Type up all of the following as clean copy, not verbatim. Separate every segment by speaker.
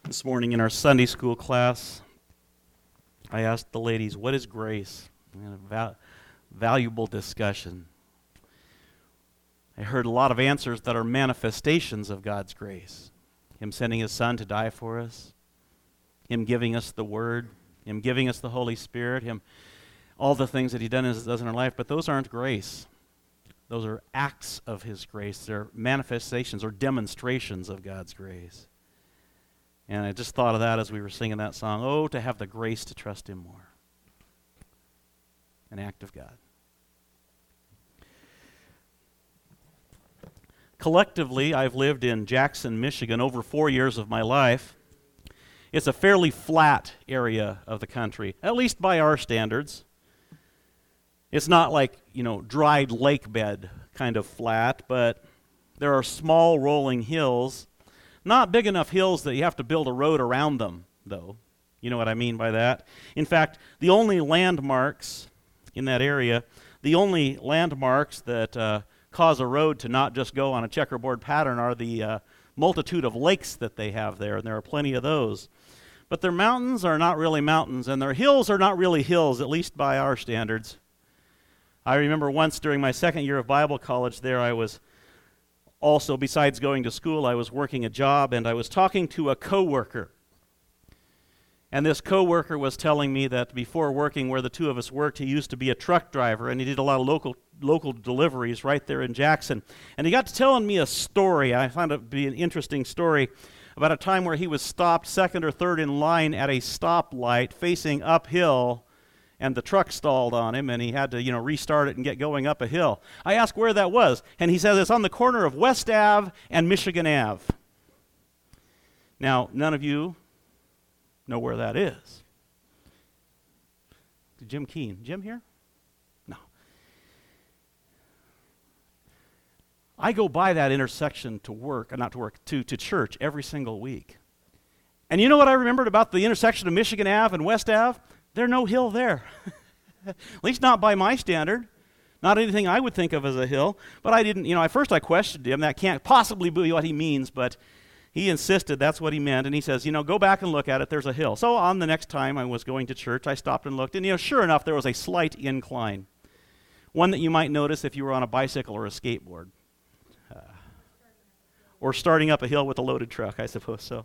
Speaker 1: This morning in our Sunday school class, I asked the ladies, what is grace? And a valuable discussion. I heard a lot of answers that are manifestations of God's grace. Him sending His Son to die for us, Him giving us the Word, Him giving us the Holy Spirit, all the things that He does in our life, but those aren't grace. Those are acts of His grace. They're manifestations or demonstrations of God's grace. And I just thought of that as we were singing that song, oh, to have the grace to trust Him more. An act of God. Collectively, I've lived in Jackson, Michigan over 4 years of my life. It's a fairly flat area of the country, at least by our standards. It's not like, dried lake bed kind of flat, but there are small rolling hills. Not big enough hills that you have to build a road around them, though. You know what I mean by that? In fact, the only landmarks in that area, the only landmarks that cause a road to not just go on a checkerboard pattern are the multitude of lakes that they have there, and there are plenty of those. But their mountains are not really mountains, and their hills are not really hills, at least by our standards. I remember once during my second year of Bible college there, I was also, besides going to school, I was working a job, and I was talking to a coworker. And this coworker was telling me that before working where the two of us worked, he used to be a truck driver, and he did a lot of local deliveries right there in Jackson. And he got to telling me a story. I found it to be an interesting story about a time where he was stopped second or third in line at a stoplight facing uphill, and the truck stalled on him, and he had to, restart it and get going up a hill. I asked where that was, and he says it's on the corner of West Ave and Michigan Ave. Now, none of you know where that is. Jim Keene. Jim here? No. I go by that intersection to church every single week. And you know what I remembered about the intersection of Michigan Ave and West Ave? There's no hill there. At least not by my standard. Not anything I would think of as a hill. But I didn't, at first I questioned him. That can't possibly be what he means, but he insisted that's what he meant. And he says, go back and look at it. There's a hill. So on the next time I was going to church, I stopped and looked. And, sure enough, there was a slight incline. One that you might notice if you were on a bicycle or a skateboard. Or starting up a hill with a loaded truck, I suppose so.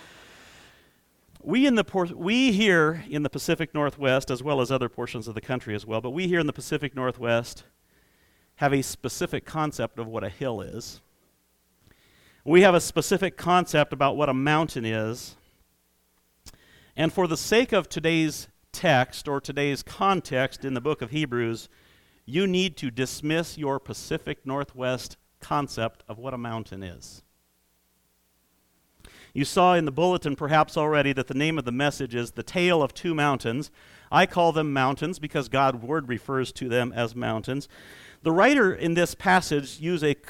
Speaker 1: We here in the Pacific Northwest, as well as other portions of the country as well, but we here in the Pacific Northwest have a specific concept of what a hill is. We have a specific concept about what a mountain is. And for the sake of today's text or today's context in the book of Hebrews, you need to dismiss your Pacific Northwest concept of what a mountain is. You saw in the bulletin perhaps already that the name of the message is The Tale of Two Mountains. I call them mountains because God's Word refers to them as mountains. The writer in this passage uses a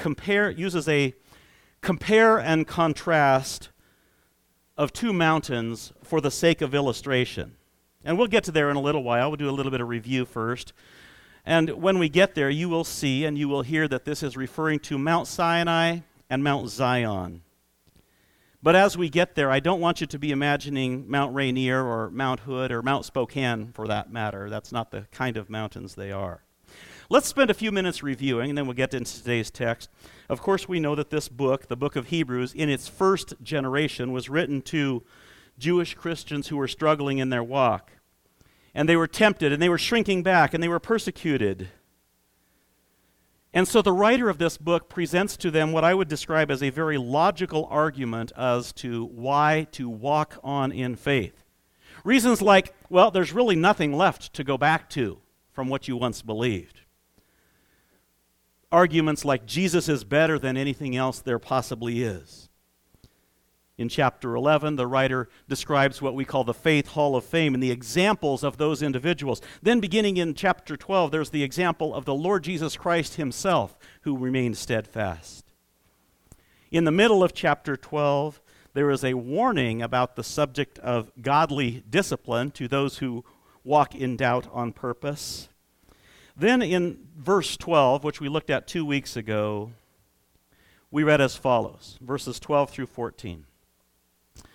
Speaker 1: compare and contrast of two mountains for the sake of illustration. And we'll get to there in a little while. We'll do a little bit of review first. And when we get there, you will see and you will hear that this is referring to Mount Sinai and Mount Zion. But as we get there, I don't want you to be imagining Mount Rainier or Mount Hood or Mount Spokane for that matter. That's not the kind of mountains they are. Let's spend a few minutes reviewing, and then we'll get into today's text. Of course, we know that this book, the book of Hebrews, in its first generation was written to Jewish Christians who were struggling in their walk. And they were tempted, and they were shrinking back, and they were persecuted. And so the writer of this book presents to them what I would describe as a very logical argument as to why to walk on in faith. Reasons like, well, there's really nothing left to go back to from what you once believed. Arguments like Jesus is better than anything else there possibly is. In chapter 11, the writer describes what we call the Faith Hall of Fame and the examples of those individuals. Then beginning in chapter 12, there's the example of the Lord Jesus Christ himself who remained steadfast. In the middle of chapter 12, there is a warning about the subject of godly discipline to those who walk in doubt on purpose. Then in verse 12, which we looked at 2 weeks ago, we read as follows, verses 12 through 14.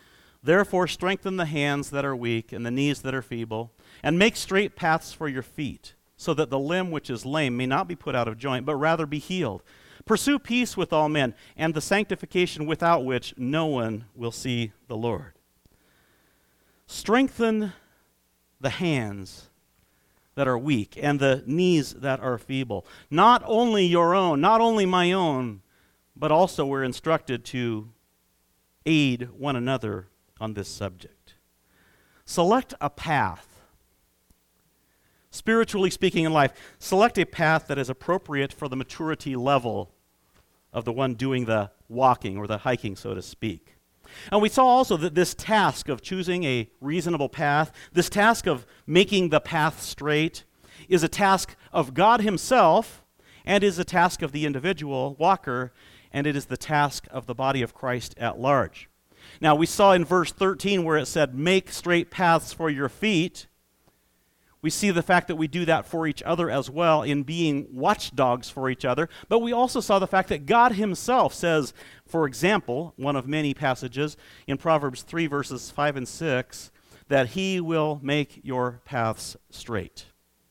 Speaker 1: Therefore strengthen the hands that are weak and the knees that are feeble, and make straight paths for your feet, so that the limb which is lame may not be put out of joint, but rather be healed. Pursue peace with all men, and the sanctification without which no one will see the Lord. Strengthen the hands that are weak and the knees that are feeble. Not only your own, not only my own, but also we're instructed to aid one another on this subject. Select a path. Spiritually speaking in life, select a path that is appropriate for the maturity level of the one doing the walking or the hiking, so to speak. And we saw also that this task of choosing a reasonable path, this task of making the path straight, is a task of God himself and is a task of the individual walker, and it is the task of the body of Christ at large. Now, we saw in verse 13 where it said, make straight paths for your feet. We see the fact that we do that for each other as well in being watchdogs for each other. But we also saw the fact that God himself says, for example, one of many passages in Proverbs 3 verses 5 and 6, that he will make your paths straight.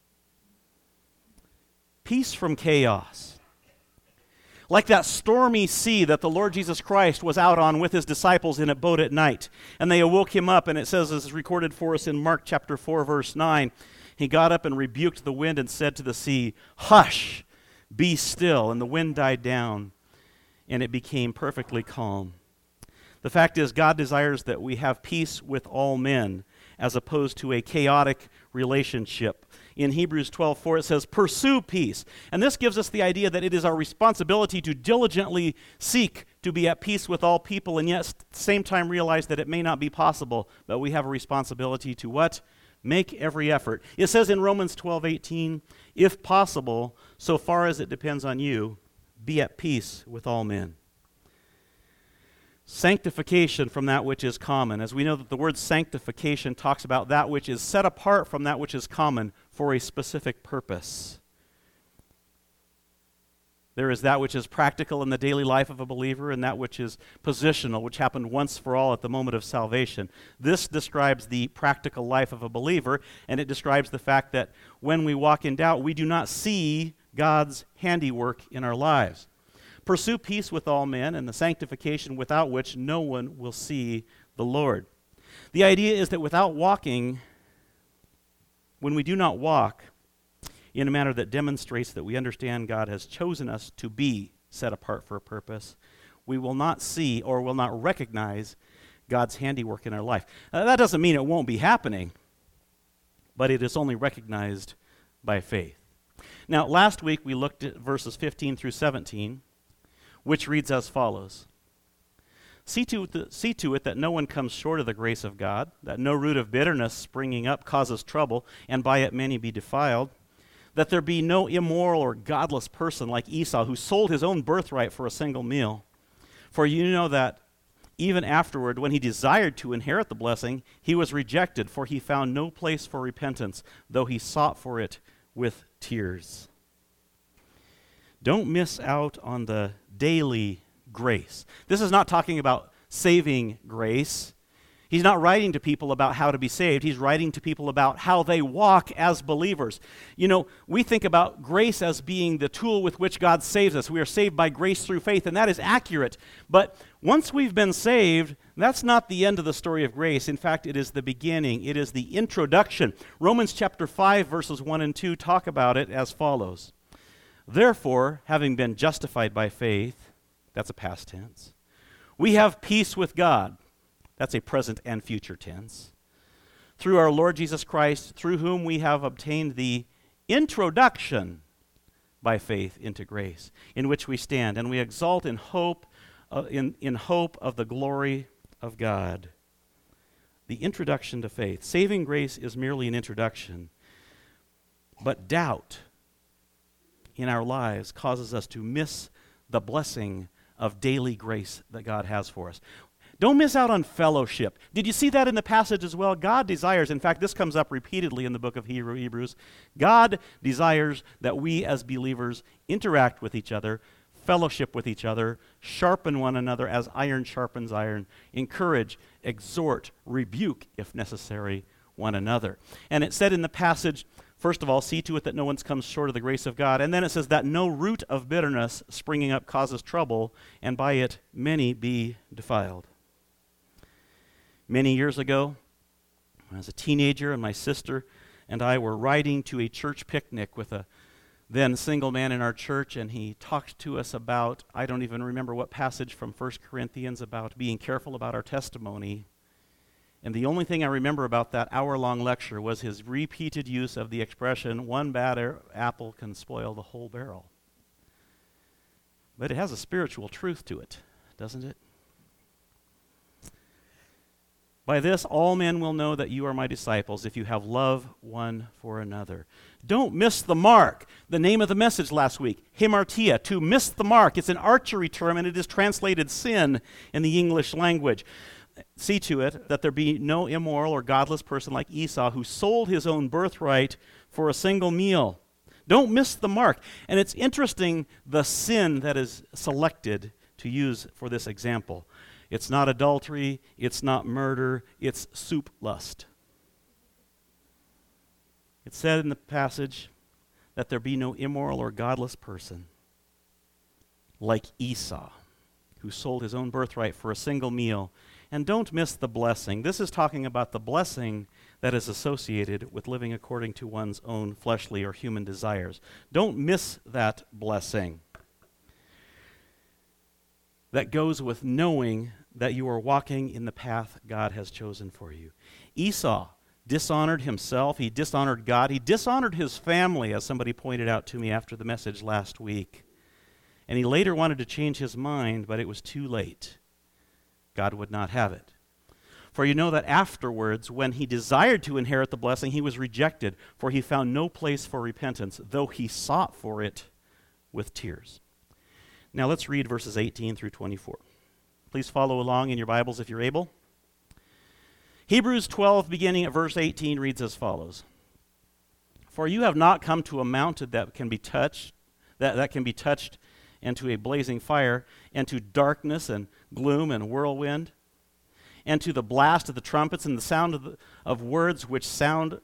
Speaker 1: Peace from chaos. Like that stormy sea that the Lord Jesus Christ was out on with his disciples in a boat at night. And they awoke him up, and it says, as is recorded for us in Mark chapter 4 verse 9, he got up and rebuked the wind and said to the sea, hush, be still. And the wind died down, and it became perfectly calm. The fact is, God desires that we have peace with all men, as opposed to a chaotic relationship. In Hebrews 12:4 it says, pursue peace. And this gives us the idea that it is our responsibility to diligently seek to be at peace with all people, and yet at the same time realize that it may not be possible, but we have a responsibility to what? Make every effort. It says in Romans 12:18, if possible, so far as it depends on you, be at peace with all men. Sanctification from that which is common. As we know that the word sanctification talks about that which is set apart from that which is common for a specific purpose. There is that which is practical in the daily life of a believer and that which is positional, which happened once for all at the moment of salvation. This describes the practical life of a believer, and it describes the fact that when we walk in doubt, we do not see God's handiwork in our lives. Pursue peace with all men and the sanctification without which no one will see the Lord. The idea is that without walking, when we do not walk in a manner that demonstrates that we understand God has chosen us to be set apart for a purpose, we will not see or will not recognize God's handiwork in our life. That doesn't mean it won't be happening, but it is only recognized by faith. Now, last week we looked at verses 15 through 17, which reads as follows. See to it that no one comes short of the grace of God, that no root of bitterness springing up causes trouble, and by it many be defiled, that there be no immoral or godless person like Esau, who sold his own birthright for a single meal. For you know that even afterward, when he desired to inherit the blessing, he was rejected, for he found no place for repentance, though he sought for it with tears. Don't miss out on the daily grace. This is not talking about saving grace. He's not writing to people about how to be saved. He's writing to people about how they walk as believers. You know, we think about grace as being the tool with which God saves us. We are saved by grace through faith, and that is accurate. But once we've been saved, that's not the end of the story of grace. In fact, it is the beginning. It is the introduction. Romans chapter 5, verses 1 and 2 talk about it as follows. Therefore, having been justified by faith, that's a past tense, we have peace with God. That's a present and future tense. Through our Lord Jesus Christ, through whom we have obtained the introduction by faith into grace, in which we stand, and we exult in hope of the glory of God. The introduction to faith. Saving grace is merely an introduction, but doubt in our lives causes us to miss the blessing of daily grace that God has for us. Don't miss out on fellowship. Did you see that in the passage as well? God desires, in fact, this comes up repeatedly in the book of Hebrews. God desires that we as believers interact with each other, fellowship with each other, sharpen one another as iron sharpens iron, encourage, exhort, rebuke, if necessary, one another. And it said in the passage, first of all, see to it that no one comes short of the grace of God. And then it says that no root of bitterness springing up causes trouble, and by it many be defiled. Many years ago, when I was a teenager, and my sister and I were riding to a church picnic with a then single man in our church, and he talked to us about, I don't even remember what passage from 1 Corinthians, about being careful about our testimony. And the only thing I remember about that hour-long lecture was his repeated use of the expression, one bad apple can spoil the whole barrel. But it has a spiritual truth to it, doesn't it? By this, all men will know that you are my disciples if you have love one for another. Don't miss the mark. The name of the message last week, hamartia, to miss the mark. It's an archery term, and it is translated sin in the English language. See to it that there be no immoral or godless person like Esau who sold his own birthright for a single meal. Don't miss the mark. And it's interesting the sin that is selected to use for this example. It's not adultery, it's not murder, it's soup lust. It said in the passage that there be no immoral or godless person like Esau, who sold his own birthright for a single meal. And don't miss the blessing. This is talking about the blessing that is associated with living according to one's own fleshly or human desires. Don't miss that blessing that goes with knowing that you are walking in the path God has chosen for you. Esau dishonored himself. He dishonored God. He dishonored his family, as somebody pointed out to me after the message last week. And he later wanted to change his mind, but it was too late. God would not have it. For you know that afterwards, when he desired to inherit the blessing, he was rejected, for he found no place for repentance, though he sought for it with tears. Now let's read verses 18 through 24. Please follow along in your Bibles if you're able. Hebrews 12, beginning at verse 18, reads as follows. For you have not come to a mountain that can be touched, that can be touched, and to a blazing fire, and to darkness and gloom and whirlwind, and to the blast of the trumpets and the sound of words which sound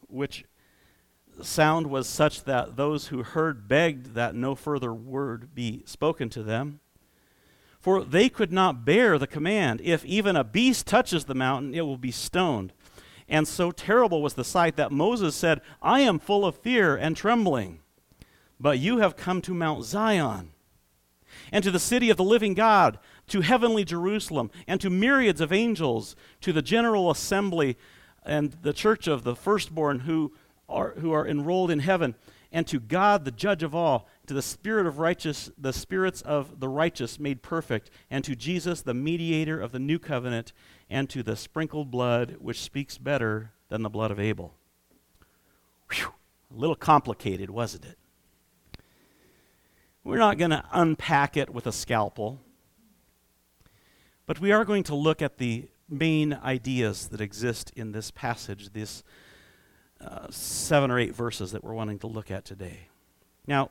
Speaker 1: was such that those who heard begged that no further word be spoken to them. For they could not bear the command, if even a beast touches the mountain, it will be stoned. And so terrible was the sight that Moses said, I am full of fear and trembling. But you have come to Mount Zion, and to the city of the living God, to heavenly Jerusalem, and to myriads of angels, to the general assembly and the church of the firstborn who are enrolled in heaven, and to God the judge of all, to the spirits of the righteous made perfect, and to Jesus the mediator of the new covenant, and to the sprinkled blood which speaks better than the blood of Abel. Whew, a little complicated, wasn't it? We're not going to unpack it with a scalpel, but we are going to look at the main ideas that exist in this passage, these 7 or 8 verses that we're wanting to look at today. Now,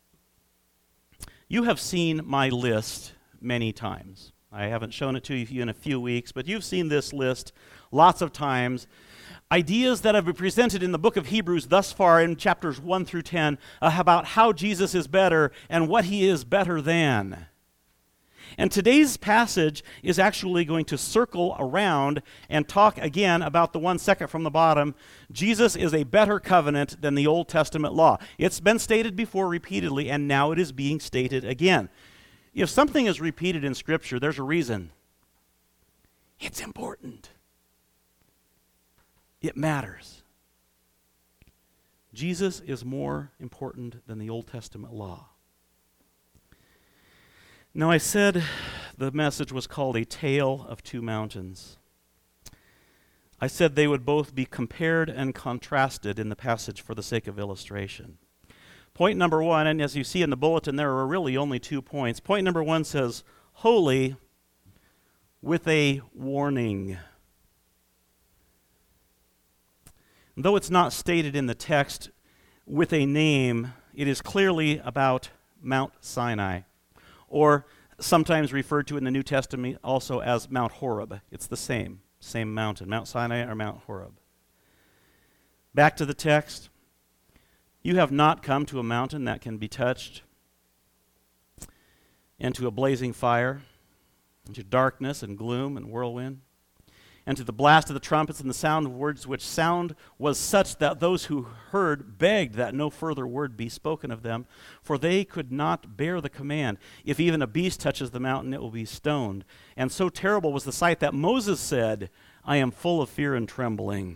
Speaker 1: you have seen my list many times. I haven't shown it to you in a few weeks, but you've seen this list lots of times. Ideas that have been presented in the book of Hebrews thus far in chapters 1 through 10 about how Jesus is better and what he is better than. And today's passage is actually going to circle around and talk again about the one second from the bottom. Jesus is a better covenant than the Old Testament law. It's been stated before repeatedly, and now it is being stated again. If something is repeated in Scripture, there's a reason. It's important. It matters. Jesus is more important than the Old Testament law. Now, I said the message was called A Tale of Two Mountains. I said they would both be compared and contrasted in the passage for the sake of illustration. Point number 1, and as you see in the bulletin, there are really only 2 points. Point number 1 says, holy with a warning. Though it's not stated in the text with a name, it is clearly about Mount Sinai. or sometimes referred to in the New Testament also as Mount Horeb. It's the same mountain, Mount Sinai or Mount Horeb. Back to the text. You have not come to a mountain that can be touched, and to a blazing fire, and to darkness and gloom and whirlwind, and to the blast of the trumpets and the sound of words, which sound was such that those who heard begged that no further word be spoken of them, for they could not bear the command. If even a beast touches the mountain, it will be stoned. And so terrible was the sight that Moses said, I am full of fear and trembling.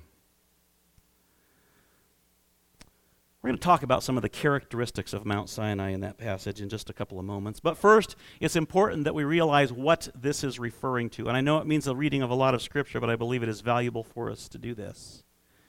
Speaker 1: We're going to talk about some of the characteristics of Mount Sinai in that passage in just a couple of moments. But first, it's important that we realize what this is referring to. And I know it means the reading of a lot of Scripture, but I believe it is valuable for us to do this.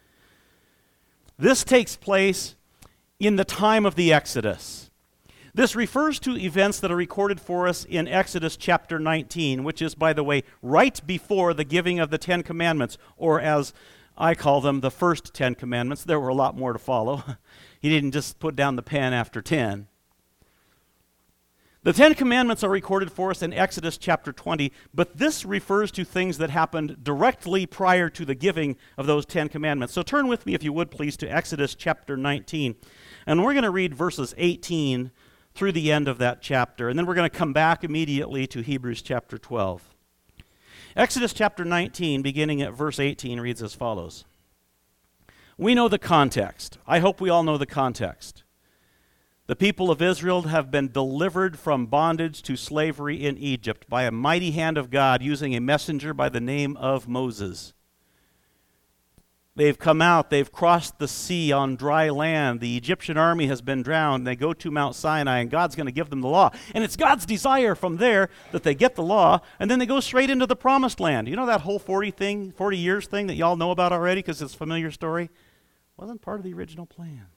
Speaker 1: This takes place in the time of the Exodus. This refers to events that are recorded for us in Exodus chapter 19, which is, by the way, right before the giving of the Ten Commandments, or as I call them, the first 10 commandments. There were a lot more to follow. He didn't just put down the pen after 10. The 10 commandments are recorded for us in Exodus chapter 20, but this refers to things that happened directly prior to the giving of those 10 commandments. So turn with me, if you would please, to Exodus chapter 19. And we're going to read verses 18 through the end of that chapter. And then we're going to come back immediately to Hebrews chapter 12. Exodus chapter 19, beginning at verse 18, reads as follows. We know the context. I hope we all know the context. The people of Israel have been delivered from bondage to slavery in Egypt by a mighty hand of God using a messenger by the name of Moses. They've come out, they've crossed the sea on dry land. The Egyptian army has been drowned. They go to Mount Sinai, and God's going to give them the law. And it's God's desire from there that they get the law, and then they go straight into the promised land. You know that whole 40 years thing that y'all know about already because it's a familiar story? Wasn't part of the original plan.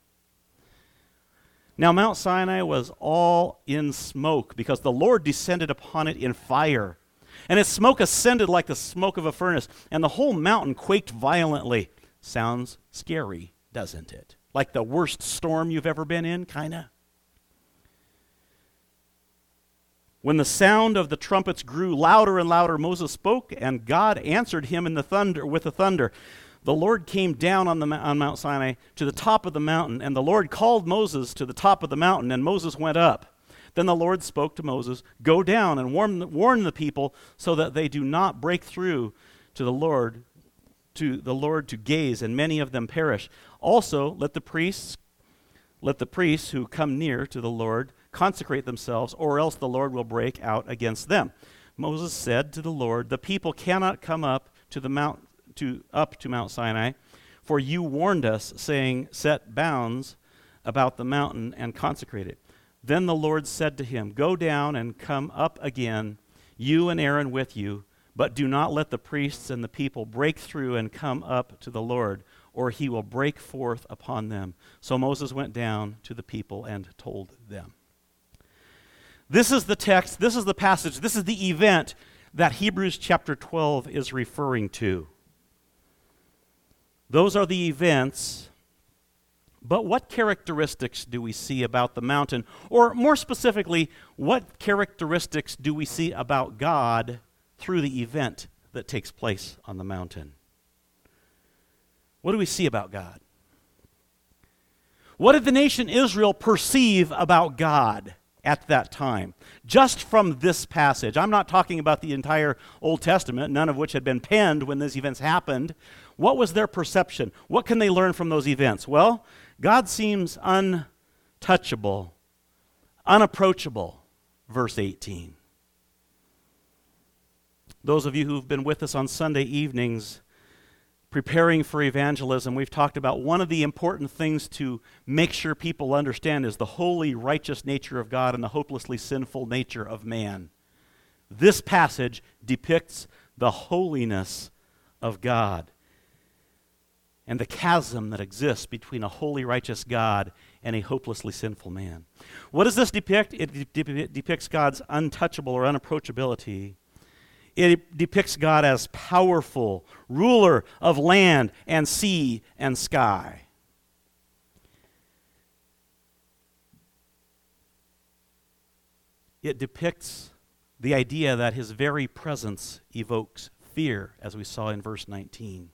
Speaker 1: Now Mount Sinai was all in smoke because the Lord descended upon it in fire. And its smoke ascended like the smoke of a furnace, and the whole mountain quaked violently. Sounds scary, doesn't it? Like the worst storm you've ever been in, kinda. When the sound of the trumpets grew louder and louder, Moses spoke, and God answered him in the thunder with the thunder. The Lord came down on Mount Sinai to the top of the mountain, and the Lord called Moses to the top of the mountain, and Moses went up. Then the Lord spoke to Moses, go down and warn the people so that they do not break through to the Lord to gaze, and many of them perish. Also, let the priests who come near to the Lord consecrate themselves, or else the Lord will break out against them. Moses said to the Lord, the people cannot come up to Mount Sinai, for you warned us, saying, set bounds about the mountain and consecrate it. Then the Lord said to him, go down and come up again, you and Aaron with you, but do not let the priests and the people break through and come up to the Lord, or he will break forth upon them. So Moses went down to the people and told them. This is the text, this is the passage, this is the event that Hebrews chapter 12 is referring to. Those are the events. But what characteristics do we see about the mountain? Or more specifically, what characteristics do we see about God through the event that takes place on the mountain? What do we see about God? What did the nation Israel perceive about God at that time? Just from this passage. I'm not talking about the entire Old Testament, none of which had been penned when these events happened. What was their perception? What can they learn from those events? Well, God seems untouchable, unapproachable, verse 18. Those of you who've been with us on Sunday evenings preparing for evangelism, we've talked about one of the important things to make sure people understand is the holy, righteous nature of God and the hopelessly sinful nature of man. This passage depicts the holiness of God and the chasm that exists between a holy, righteous God and a hopelessly sinful man. What does this depict? It depicts God's untouchable or unapproachability. It depicts God as powerful, ruler of land and sea and sky. it depicts the idea that his very presence evokes fear, as we saw in verse 19.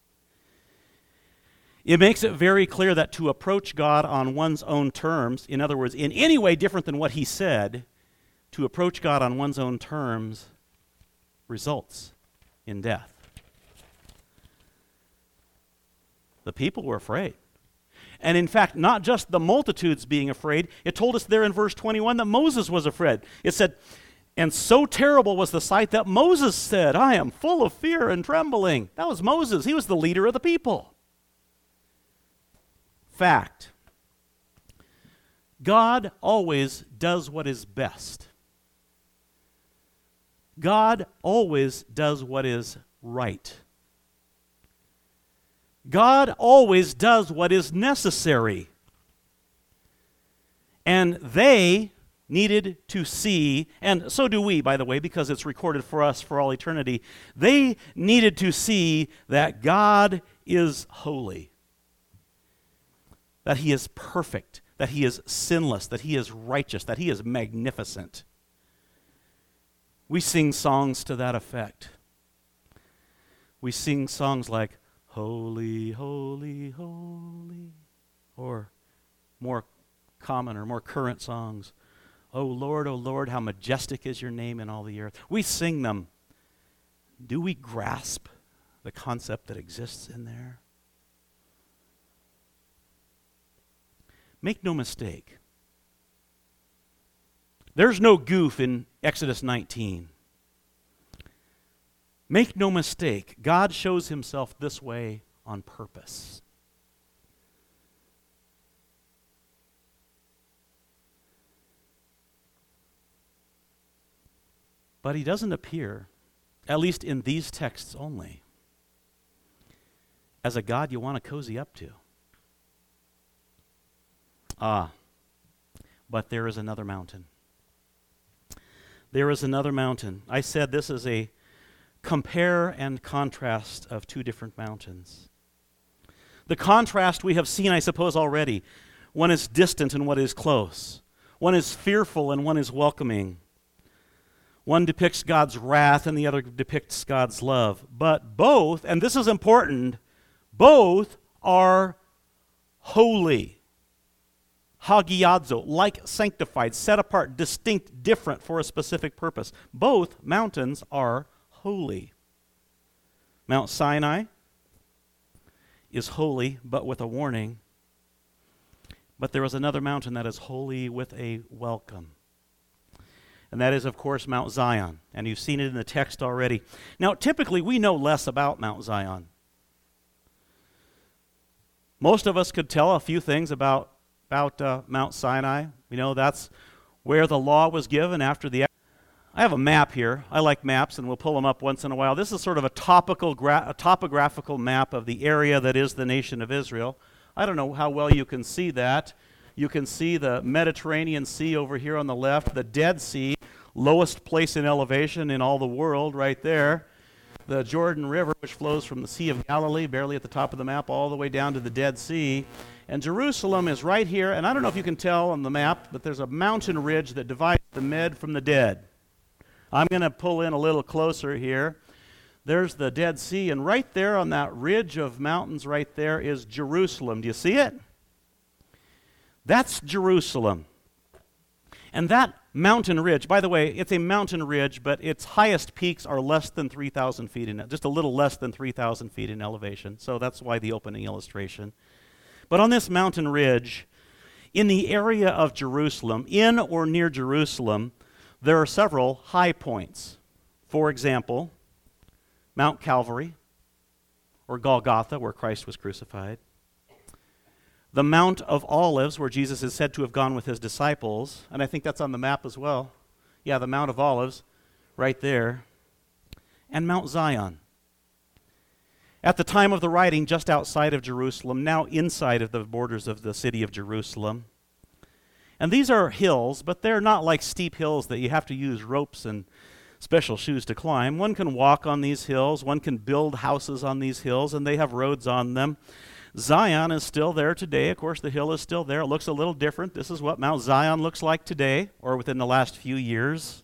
Speaker 1: It makes it very clear that to approach God on one's own terms, in other words, in any way different than what he said, to approach God on one's own terms results in death. The people were afraid. And in fact, not just the multitudes being afraid, it told us there in verse 21 that Moses was afraid. It said, and so terrible was the sight that Moses said, I am full of fear and trembling. That was Moses. He was the leader of the people. Fact. God always does what is best. God always does what is right. God always does what is necessary. And they needed to see, and so do we, by the way, because it's recorded for us for all eternity. They needed to see that God is holy, that he is perfect, that he is sinless, that he is righteous, that he is magnificent. We sing songs to that effect. We sing songs like, Holy, holy, holy, or more common or more current songs, O Lord, how majestic is your name in all the earth. We sing them. Do we grasp the concept that exists in there? Make no mistake. There's no goof in Exodus 19. Make no mistake, God shows himself this way on purpose. But he doesn't appear, at least in these texts only, as a God you want to cozy up to. But there is another mountain. There is another mountain. I said this is a compare and contrast of two different mountains. The contrast we have seen, I suppose, already. One is distant and one is close. One is fearful and one is welcoming. One depicts God's wrath and the other depicts God's love. But both, and this is important, both are holy. Hagiadzo, like sanctified, set apart, distinct, different for a specific purpose. Both mountains are holy. Mount Sinai is holy, but with a warning. But there is another mountain that is holy with a welcome. And that is, of course, Mount Zion. And you've seen it in the text already. Now, typically, we know less about Mount Zion. Most of us could tell a few things about Mount Sinai. We know that's where the law was given after the... I have a map here. I like maps, and we'll pull them up once in a while. This is sort of a topographical map of the area that is the nation of Israel. I don't know how well you can see that. You can see the Mediterranean Sea over here on the left, the Dead Sea, lowest place in elevation in all the world right there. The Jordan River, which flows from the Sea of Galilee, barely at the top of the map, all the way down to the Dead Sea. And Jerusalem is right here, and I don't know if you can tell on the map, but there's a mountain ridge that divides the Med from the Dead. I'm going to pull in a little closer here. There's the Dead Sea, and right there on that ridge of mountains right there is Jerusalem. Do you see it? That's Jerusalem. And that mountain ridge, by the way, it's a mountain ridge, but its highest peaks are less than 3,000 feet in, just a little less than 3,000 feet in elevation. So that's why the opening illustration. But on this mountain ridge, in the area of Jerusalem, in or near Jerusalem, there are several high points. For example, Mount Calvary, or Golgotha, where Christ was crucified. The Mount of Olives, where Jesus is said to have gone with his disciples, and I think that's on the map as well. Yeah, the Mount of Olives, right there. And Mount Zion. At the time of the writing, just outside of Jerusalem, now inside of the borders of the city of Jerusalem. And these are hills, but they're not like steep hills that you have to use ropes and special shoes to climb. One can walk on these hills, one can build houses on these hills, and they have roads on them. Zion is still there today. Of course, the hill is still there. It looks a little different. This is what Mount Zion looks like today, or within the last few years.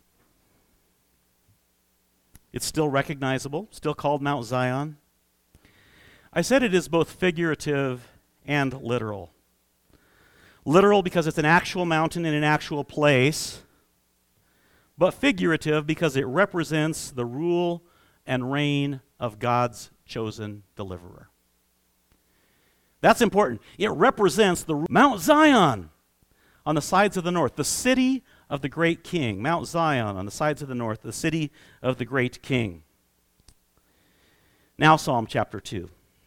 Speaker 1: It's still recognizable, still called Mount Zion. I said it is both figurative and literal. Literal because it's an actual mountain in an actual place, but figurative because it represents the rule and reign of God's chosen deliverer. That's important. It represents the Mount Zion on the sides of the north, the city of the great king. Mount Zion on the sides of the north, the city of the great king. Now Psalm chapter 2.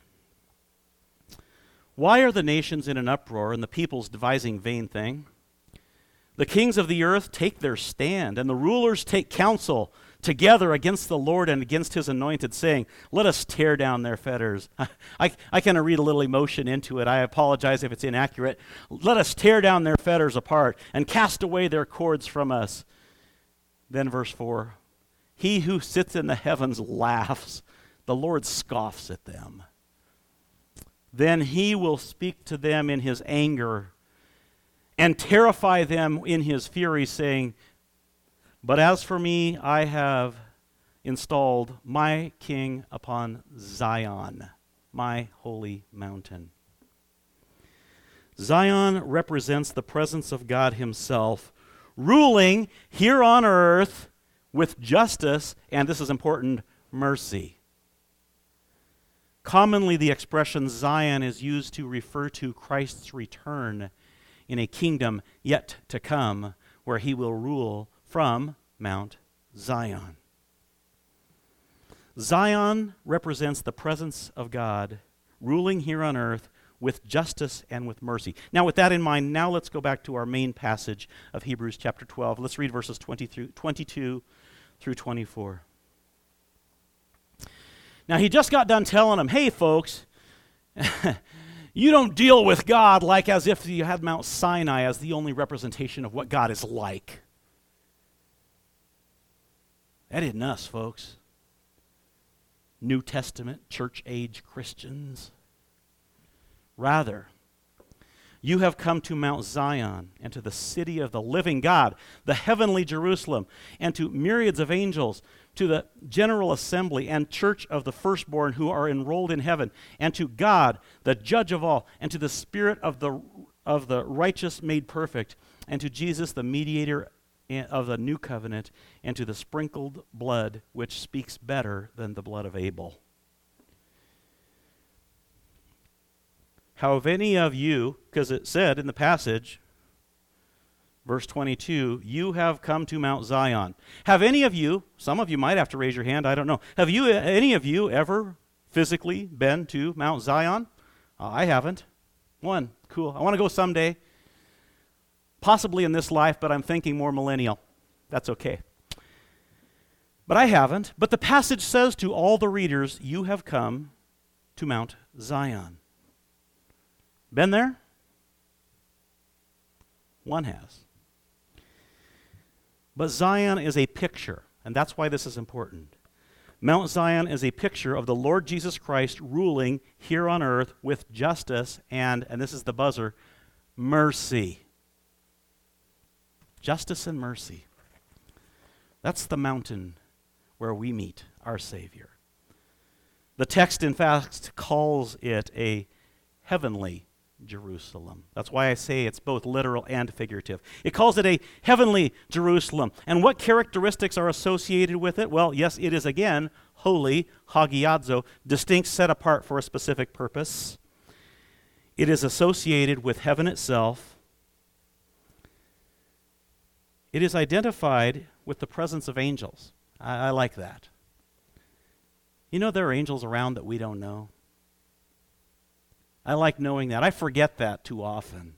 Speaker 1: Why are the nations in an uproar and the peoples devising vain thing? The kings of the earth take their stand, and the rulers take counsel together against the Lord and against his anointed, saying, let us tear down their fetters. I kind of read a little emotion into it. I apologize if it's inaccurate. Let us tear down their fetters apart and cast away their cords from us. Then verse 4, he who sits in the heavens laughs. The Lord scoffs at them. Then he will speak to them in his anger and terrify them in his fury, saying, but as for me, I have installed my king upon Zion, my holy mountain. Zion represents the presence of God himself, ruling here on earth with justice, and this is important, mercy. Commonly, the expression Zion is used to refer to Christ's return in a kingdom yet to come, where he will rule from Mount Zion. Zion represents the presence of God ruling here on earth with justice and with mercy. Now, with that in mind, now let's go back to our main passage of Hebrews chapter 12. Let's read verses 22 through 24. Now, he just got done telling them, hey, folks, you don't deal with God like as if you had Mount Sinai as the only representation of what God is like. That isn't us, folks. New Testament, church-age Christians. Rather, you have come to Mount Zion and to the city of the living God, the heavenly Jerusalem, and to myriads of angels, to the general assembly and church of the firstborn who are enrolled in heaven, and to God, the judge of all, and to the Spirit of the righteous made perfect, and to Jesus, the mediator of the new covenant, and to the sprinkled blood which speaks better than the blood of Abel. How have any of you, because it said in the passage, verse 22, you have come to Mount Zion. Have any of you, some of you might have to raise your hand, I don't know. Have any of you ever physically been to Mount Zion? I haven't. One, cool. I want to go someday. Possibly in this life, but I'm thinking more millennial. That's okay. But I haven't. But the passage says to all the readers, you have come to Mount Zion. Been there? One has. But Zion is a picture, and that's why this is important. Mount Zion is a picture of the Lord Jesus Christ ruling here on earth with justice and this is the buzzer, mercy. Justice and mercy. That's the mountain where we meet our Savior. The text, in fact, calls it a heavenly Jerusalem. That's why I say it's both literal and figurative. It calls it a heavenly Jerusalem. And what characteristics are associated with it? Well, yes, it is again holy, hagiadzo, distinct, set apart for a specific purpose. It is associated with heaven itself. It is identified with the presence of angels. I like that. You know there are angels around that we don't know. I like knowing that. I forget that too often.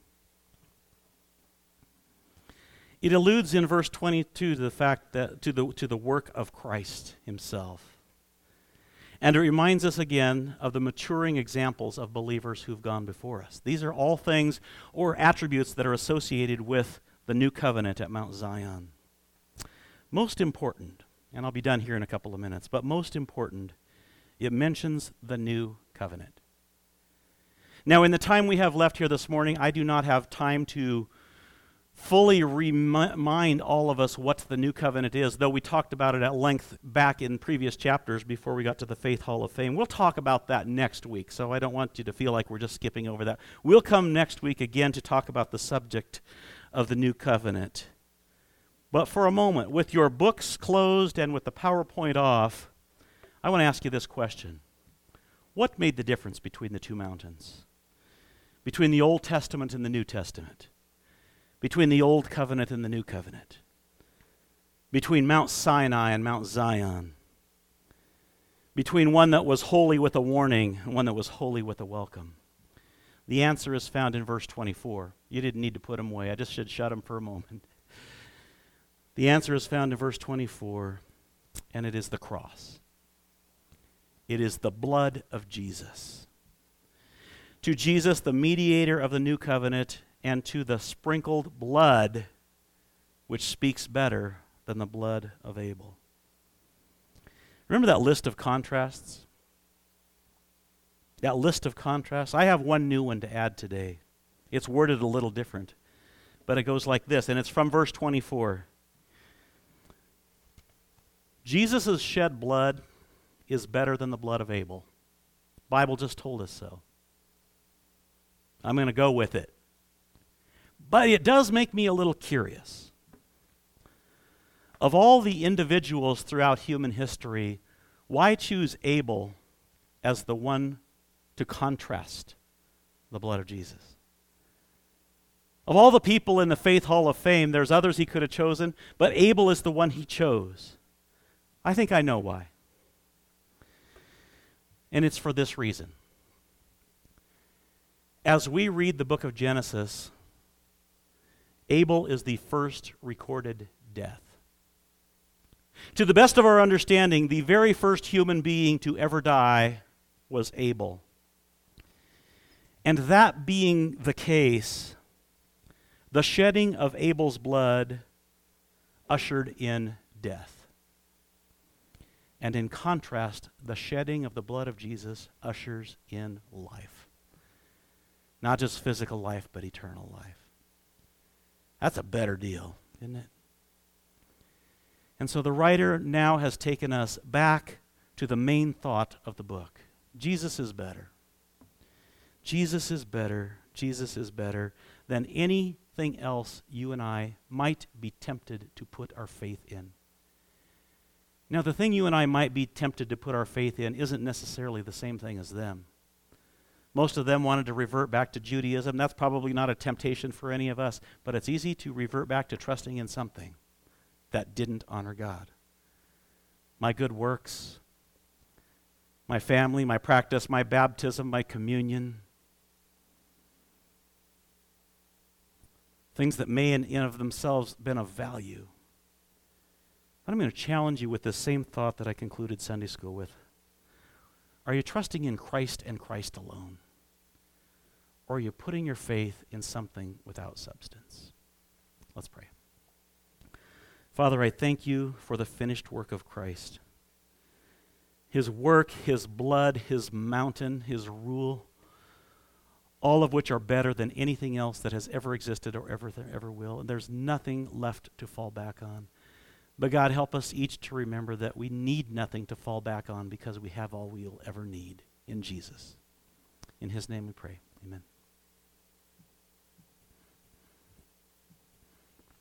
Speaker 1: It alludes in verse 22 to the fact that to the work of Christ himself. And it reminds us again of the maturing examples of believers who've gone before us. These are all things or attributes that are associated with the new covenant at Mount Zion. Most important, and I'll be done here in a couple of minutes, but most important, it mentions the new covenant. Now, in the time we have left here this morning, I do not have time to fully remind all of us what the new covenant is, though we talked about it at length back in previous chapters before we got to the Faith Hall of Fame. We'll talk about that next week, so I don't want you to feel like we're just skipping over that. We'll come next week again to talk about the subject of the new covenant. But for a moment, with your books closed and with the PowerPoint off, I want to ask you this question. What made the difference between the two mountains? Between the Old Testament and the New Testament? Between the Old Covenant and the New Covenant? Between Mount Sinai and Mount Zion? Between one that was holy with a warning and one that was holy with a welcome? The answer is found in verse 24. You didn't need to put them away. I just should shut them for a moment. The answer is found in verse 24, and it is the cross. It is the blood of Jesus. To Jesus, the mediator of the new covenant, and to the sprinkled blood, which speaks better than the blood of Abel. Remember that list of contrasts? That list of contrasts? I have one new one to add today. It's worded a little different, but it goes like this, and it's from verse 24. Jesus' shed blood is better than the blood of Abel. The Bible just told us so. I'm going to go with it. But it does make me a little curious. Of all the individuals throughout human history, why choose Abel as the one to contrast the blood of Jesus? Of all the people in the Faith Hall of Fame, there's others he could have chosen, but Abel is the one he chose. I think I know why. And it's for this reason. As we read the book of Genesis, Abel is the first recorded death. To the best of our understanding, the very first human being to ever die was Abel. And that being the case, the shedding of Abel's blood ushered in death. And in contrast, the shedding of the blood of Jesus ushers in life. Not just physical life, but eternal life. That's a better deal, isn't it? And so the writer now has taken us back to the main thought of the book. Jesus is better. Jesus is better. Jesus is better than anything else you and I might be tempted to put our faith in. Now, the thing you and I might be tempted to put our faith in isn't necessarily the same thing as them. Most of them wanted to revert back to Judaism. That's probably not a temptation for any of us, but it's easy to revert back to trusting in something that didn't honor God. My good works, my family, my practice, my baptism, my communion, things that may in and of themselves been of value. But I'm going to challenge you with the same thought that I concluded Sunday school with. Are you trusting in Christ and Christ alone? Or are you putting your faith in something without substance? Let's pray. Father, I thank you for the finished work of Christ. His work, his blood, his mountain, his rule, all of which are better than anything else that has ever existed or ever will. And there's nothing left to fall back on. But God, help us each to remember that we need nothing to fall back on because we have all we'll ever need in Jesus. In his name we pray. Amen.